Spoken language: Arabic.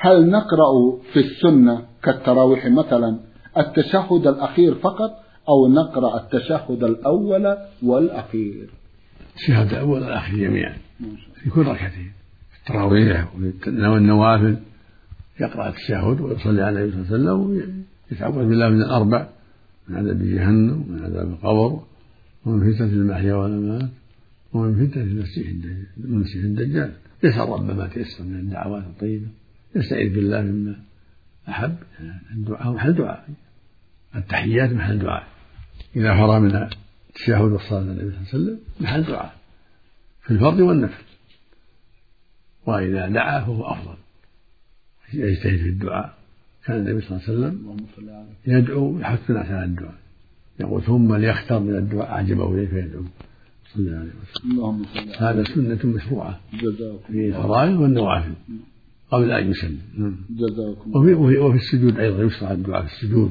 هل نقرأ في السنة كالتراويح مثلا التشهد الأخير فقط، أو نقرأ التشهد الأول والأخير؟ التشهد الأول والأخير جميعا في كل ركعتين، في التراويح والنوافل يقرأ التشهد ويصلي على النبي صلى الله عليه وسلم ويتعوذ بالله من الأربع: من عذاب جهنم، ومن عذاب القبر، ومن فتنة المحيا والممات، ومن فتنة المسيح الدجال. يسأل رب ما تيسر من الدعوات الطيبة، يستعيذ بالله مما أحب. الدعاء محل دعاء، التحيات محل دعاء، إذا فرغ من التشهد والصلاة على النبي صلى الله عليه وسلم محل دعاء في الفرض والنفل، وإذا دعا فهو أفضل، يجتهد في الدعاء. كان النبي صلى الله عليه وسلم يدعو يحث الناس على الدعاء، يقول: ثم ليختار من الدعاء أعجبه إليه فيدعو صلى الله عليه وسلم. هذا سنة مشروعة في الفرائض والنوافل قبل أن يسلم. وفي السجود أيضا يشرع الدعاء في السجود.